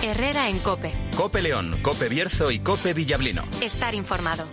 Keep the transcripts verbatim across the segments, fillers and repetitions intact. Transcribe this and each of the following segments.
Herrera en COPE. COPE León, COPE Bierzo y COPE Villablino. Estar informado.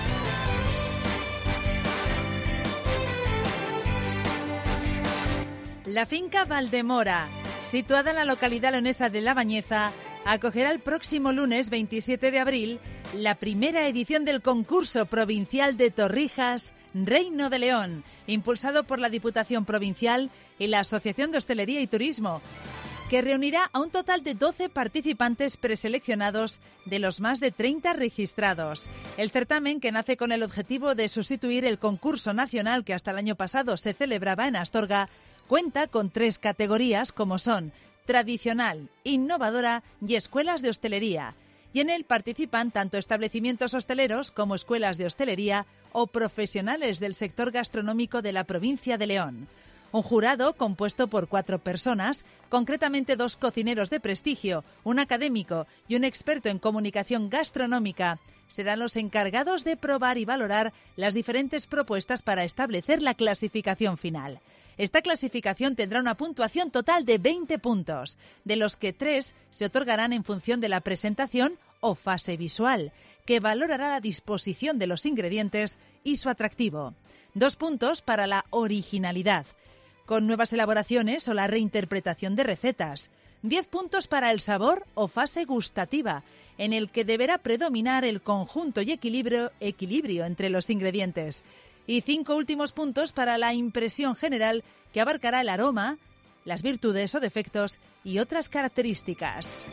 La finca Valdemora, situada en la localidad leonesa de La Bañeza, acogerá el próximo lunes veintisiete de abril la primera edición del concurso provincial de Torrijas Reino de León, impulsado por la Diputación Provincial y la Asociación de Hostelería y Turismo, que reunirá a un total de doce participantes preseleccionados de los más de treinta registrados. El certamen, que nace con el objetivo de sustituir el concurso nacional que hasta el año pasado se celebraba en Astorga, cuenta con tres categorías como son tradicional, innovadora y escuelas de hostelería. Y en él participan tanto establecimientos hosteleros como escuelas de hostelería o profesionales del sector gastronómico de la provincia de León. Un jurado compuesto por cuatro personas, concretamente dos cocineros de prestigio, un académico y un experto en comunicación gastronómica, serán los encargados de probar y valorar las diferentes propuestas para establecer la clasificación final. Esta clasificación tendrá una puntuación total de veinte puntos, de los que tres se otorgarán en función de la presentación o fase visual, que valorará la disposición de los ingredientes y su atractivo. Dos puntos para la originalidad, con nuevas elaboraciones o la reinterpretación de recetas. Diez puntos para el sabor o fase gustativa, en el que deberá predominar el conjunto y equilibrio, equilibrio entre los ingredientes. Y cinco últimos puntos para la impresión general, que abarcará el aroma, las virtudes o defectos y otras características.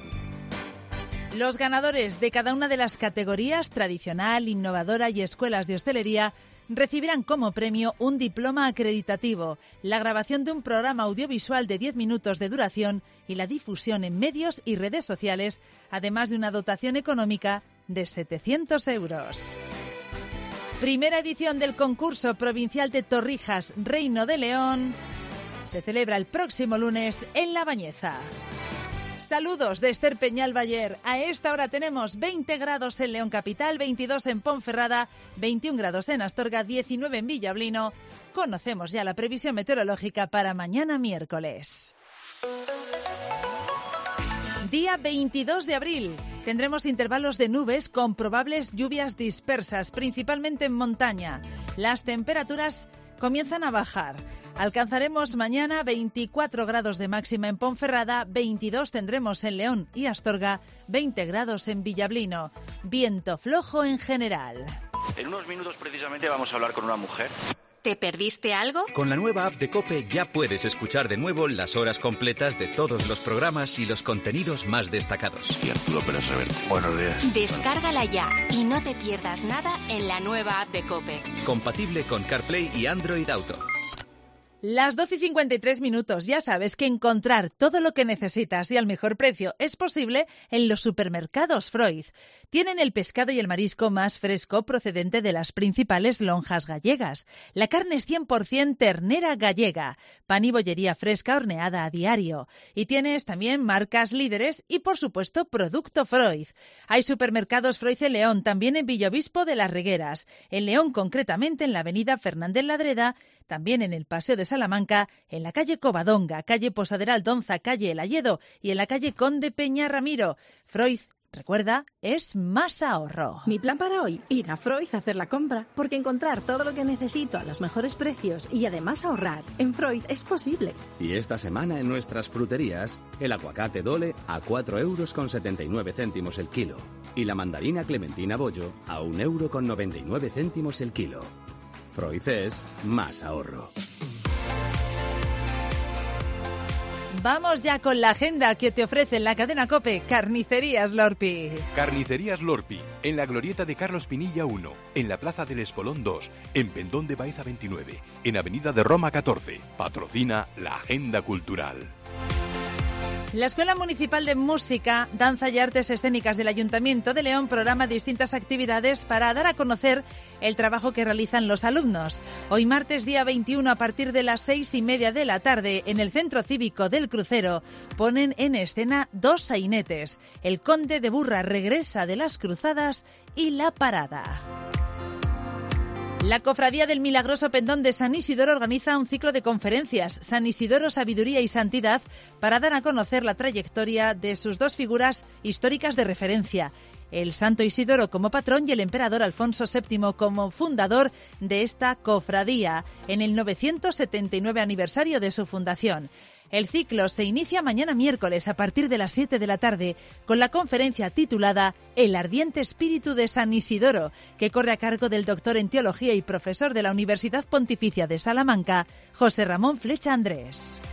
Los ganadores de cada una de las categorías, tradicional, innovadora y escuelas de hostelería, recibirán como premio un diploma acreditativo, la grabación de un programa audiovisual de diez minutos de duración y la difusión en medios y redes sociales, además de una dotación económica de setecientos euros. Primera edición del concurso provincial de Torrijas Reino de León se celebra el próximo lunes en La Bañeza. Saludos de Esther Peñalbayer. A esta hora tenemos veinte grados en León Capital, veintidós en Ponferrada, veintiún grados en Astorga, diecinueve en Villablino. Conocemos ya la previsión meteorológica para mañana miércoles. Día veintidós de abril. Tendremos intervalos de nubes con probables lluvias dispersas, principalmente en montaña. Las temperaturas comienzan a bajar. Alcanzaremos mañana veinticuatro grados de máxima en Ponferrada, veintidós tendremos en León y Astorga, veinte grados en Villablino. Viento flojo en general. En unos minutos precisamente vamos a hablar con una mujer. ¿Te perdiste algo? Con la nueva app de COPE ya puedes escuchar de nuevo las horas completas de todos los programas y los contenidos más destacados. Y Arturo Pérez Reverte. Buenos días. Descárgala ya y no te pierdas nada en la nueva app de COPE. Compatible con CarPlay y Android Auto. Las doce y cincuenta y tres minutos. Ya sabes que encontrar todo lo que necesitas y al mejor precio es posible en los supermercados Freud. Tienen el pescado y el marisco más fresco procedente de las principales lonjas gallegas. La carne es cien por ciento ternera gallega, pan y bollería fresca horneada a diario. Y tienes también marcas líderes y, por supuesto, producto Freud. Hay supermercados Freud en León, también en Villaviciosa de las Regueras. En León, concretamente, en la avenida Fernández Ladreda, también en el Paseo de Salamanca, en la calle Covadonga, calle Posadera Aldonza, calle El Alledo y en la calle Conde Peña Ramiro. Freud, recuerda, es más ahorro. Mi plan para hoy, ir a Freud a hacer la compra, porque encontrar todo lo que necesito a los mejores precios y además ahorrar en Freud es posible. Y esta semana en nuestras fruterías, el aguacate Dole a cuatro euros con setenta y nueve céntimos el kilo y la mandarina Clementina Bollo a un euro con noventa y nueve céntimos el kilo. Freud es más ahorro. Vamos ya con la agenda que te ofrece en la cadena COPE Carnicerías Lorpi. Carnicerías Lorpi, en la glorieta de Carlos Pinilla uno, en la Plaza del Espolón dos, en Pendón de Baeza veintinueve, en Avenida de Roma catorce. Patrocina la Agenda Cultural. La Escuela Municipal de Música, Danza y Artes Escénicas del Ayuntamiento de León programa distintas actividades para dar a conocer el trabajo que realizan los alumnos. Hoy martes día veintiuno a partir de las seis y media de la tarde en el Centro Cívico del Crucero ponen en escena dos sainetes. El Conde de Burra regresa de las cruzadas y La Parada. La Cofradía del Milagroso Pendón de San Isidoro organiza un ciclo de conferencias, San Isidoro, Sabiduría y Santidad, para dar a conocer la trayectoria de sus dos figuras históricas de referencia, el Santo Isidoro como patrón y el emperador Alfonso séptimo como fundador de esta cofradía, en el novecientos setenta y nueve aniversario de su fundación. El ciclo se inicia mañana miércoles a partir de las siete de la tarde con la conferencia titulada El ardiente espíritu de San Isidoro, que corre a cargo del doctor en teología y profesor de la Universidad Pontificia de Salamanca, José Ramón Flecha Andrés.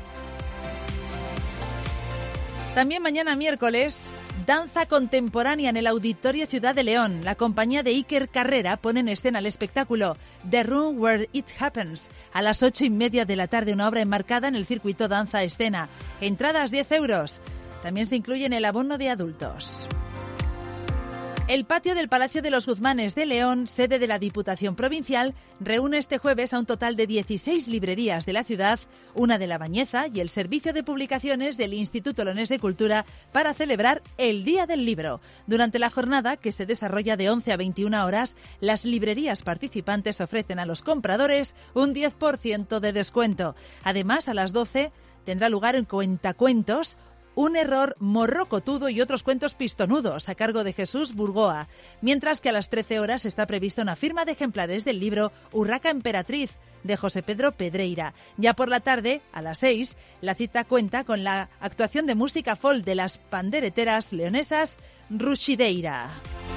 También mañana miércoles, danza contemporánea en el Auditorio Ciudad de León. La compañía de Iker Carrera pone en escena el espectáculo The Room Where It Happens a las ocho y media de la tarde, una obra enmarcada en el circuito danza escena. Entradas diez euros. También se incluye en el abono de adultos. El patio del Palacio de los Guzmanes de León, sede de la Diputación Provincial, reúne este jueves a un total de dieciséis librerías de la ciudad, una de La Bañeza y el Servicio de Publicaciones del Instituto Leonés de Cultura para celebrar el Día del Libro. Durante la jornada, que se desarrolla de once a veintiuna horas, las librerías participantes ofrecen a los compradores un diez por ciento de descuento. Además, a las doce tendrá lugar en Cuentacuentos, Un error morrocotudo y otros cuentos pistonudos, a cargo de Jesús Burgoa, mientras que a las trece horas está prevista una firma de ejemplares del libro Urraca Emperatriz, de José Pedro Pedreira. Ya por la tarde, a las seis, la cita cuenta con la actuación de música folk de las pandereteras leonesas Ruxideira.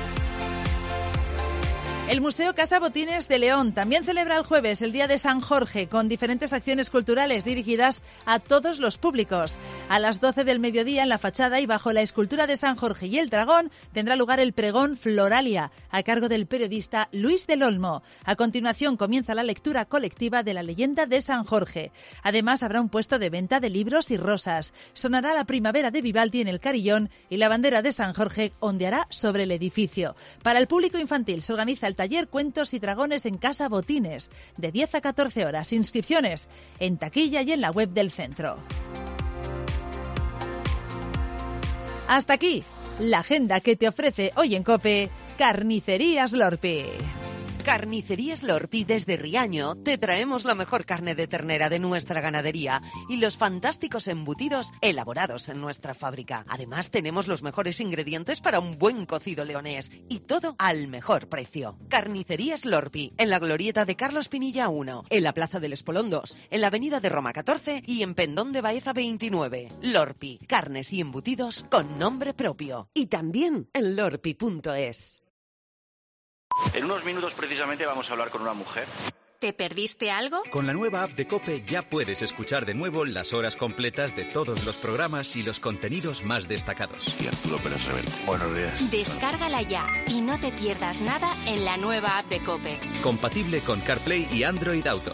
El Museo Casa Botines de León también celebra el jueves el Día de San Jorge, con diferentes acciones culturales dirigidas a todos los públicos. A las doce del mediodía, en la fachada y bajo la escultura de San Jorge y el dragón, tendrá lugar el pregón Floralia, a cargo del periodista Luis del Olmo. A continuación comienza la lectura colectiva de la leyenda de San Jorge. Además, habrá un puesto de venta de libros y rosas. Sonará la primavera de Vivaldi en el Carillón y la bandera de San Jorge ondeará sobre el edificio. Para el público infantil se organiza el taller Cuentos y Dragones en Casa Botines, de diez a catorce horas. Inscripciones en taquilla y en la web del centro. Hasta aquí la agenda que te ofrece hoy en COPE Carnicerías Lorpi. Carnicerías Lorpi desde Riaño te traemos la mejor carne de ternera de nuestra ganadería y los fantásticos embutidos elaborados en nuestra fábrica. Además tenemos los mejores ingredientes para un buen cocido leonés y todo al mejor precio. Carnicerías Lorpi, en la glorieta de Carlos Pinilla uno, en la Plaza del Espolón dos, en la Avenida de Roma catorce y en Pendón de Baeza veintinueve. Lorpi, carnes y embutidos con nombre propio. Y también en lorpi punto es. En unos minutos precisamente vamos a hablar con una mujer. ¿Te perdiste algo? Con la nueva app de COPE ya puedes escuchar de nuevo las horas completas de todos los programas y los contenidos más destacados. Y Arturo Pérez Reverte. Buenos días. Descárgala ya y no te pierdas nada en la nueva app de COPE. Compatible con CarPlay y Android Auto.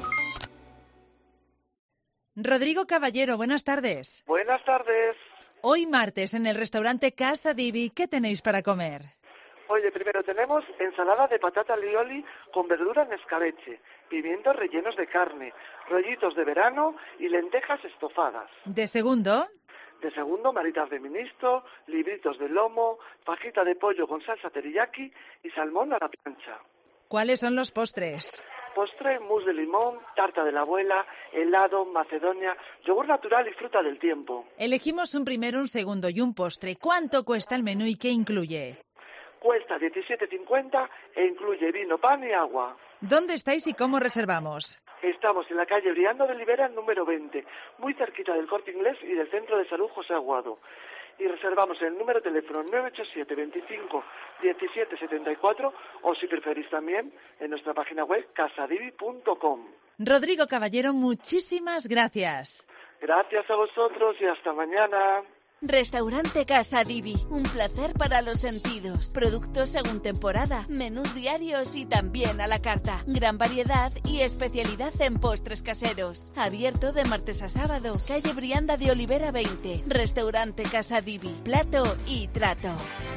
Rodrigo Caballero, buenas tardes. Buenas tardes. Hoy martes en el restaurante Casa Divi, ¿qué tenéis para comer? Oye, primero tenemos ensalada de patata alioli con verdura en escabeche, pimientos rellenos de carne, rollitos de verano y lentejas estofadas. ¿De segundo? De segundo, maritas de ministro, libritos de lomo, fajita de pollo con salsa teriyaki y salmón a la plancha. ¿Cuáles son los postres? Postre, mousse de limón, tarta de la abuela, helado, macedonia, yogur natural y fruta del tiempo. Elegimos un primero, un segundo y un postre. ¿Cuánto cuesta el menú y qué incluye? Cuesta diecisiete cincuenta e incluye vino, pan y agua. ¿Dónde estáis y cómo reservamos? Estamos en la calle Briando de Libera, número veinte, muy cerquita del Corte Inglés y del Centro de Salud José Aguado. Y reservamos el número de teléfono nueve ocho siete, veinticinco, diecisiete setenta y cuatro o si preferís también en nuestra página web casadivi punto com. Rodrigo Caballero, muchísimas gracias. Gracias a vosotros y hasta mañana. Restaurante Casa Divi, un placer para los sentidos. Productos según temporada, menús diarios y también a la carta. Gran variedad y especialidad en postres caseros. Abierto de martes a sábado. Calle Brianda de Olivera veinte. Restaurante Casa Divi, plato y trato.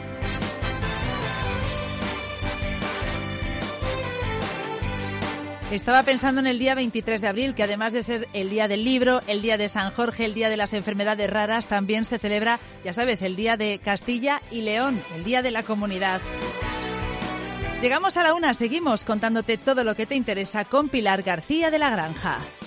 Estaba pensando en el día veintitrés de abril, que además de ser el día del libro, el día de San Jorge, el día de las enfermedades raras, también se celebra, ya sabes, el día de Castilla y León, el día de la comunidad. Llegamos a la una, seguimos contándote todo lo que te interesa con Pilar García de la Granja.